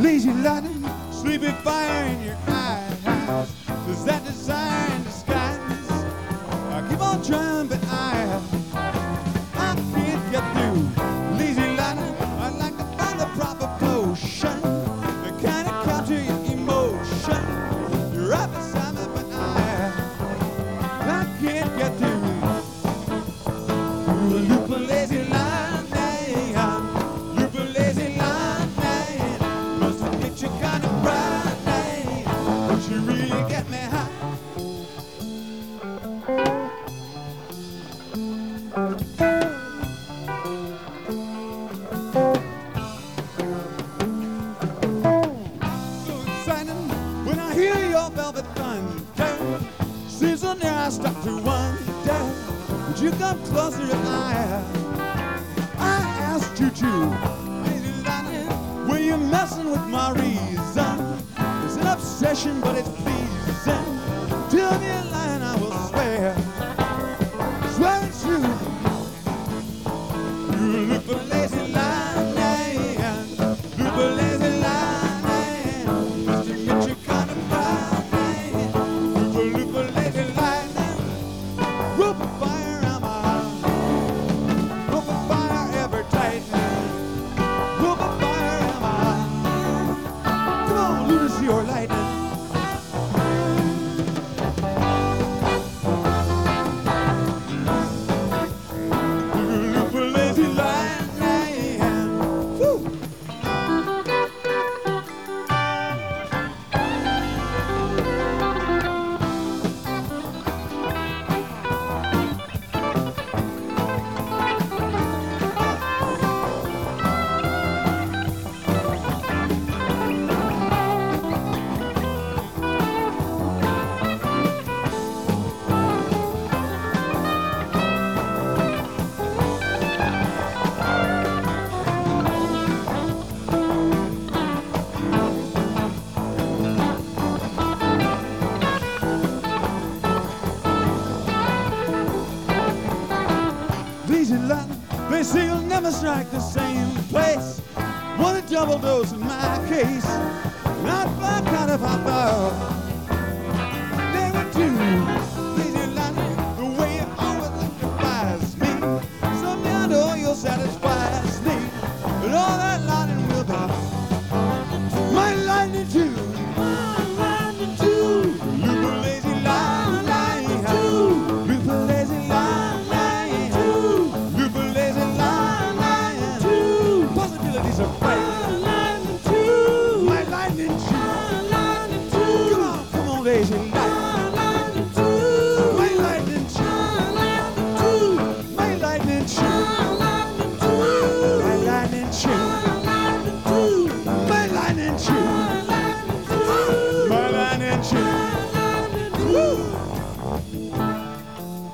lazy lightning, sleepy fire in your eyes. Is that desire in disguise? I keep on trying, but I can't get through. Lazy lightning, I'd like to find the proper potion, the kind of capture your emotion. You're right beside me, but I can't get through. Loop a lazy lightning, loop a lazy lightning. Must admit you're kind of frightening, but you really get me high. So exciting when I hear your velvet thunder. Seems so near I stop to wonder. Would you come closer if I asked you to? Lazy lightning, were you messing with my reason? It's an obsession, but it's pleasing. Tell me a lie and I will swear it's true. You look for lazy lightning, look for lazy lightning. Must admit you're kind of frightening. Look for lazy lightning, rope of fire around my heart, rope of fire ever tightening, rope of fire around my heart. Come on, lose your lightning. Look for lazy lightning. Woo! Lazy lightning, they say you'll never strike the same place. Want a double dose in my case. Not back out of my thought. They were two. Lazy lightning, the way you always electrifies me. Someday I know you'll satisfy me. But all that lightning will be my lightning too. My lightning too. Loop a lazy lightning too. Loop a lazy lightning too. Loop a lazy lightning too. Possibilities are bright. My lightning too. My lightning too. Come on, lazy lightning.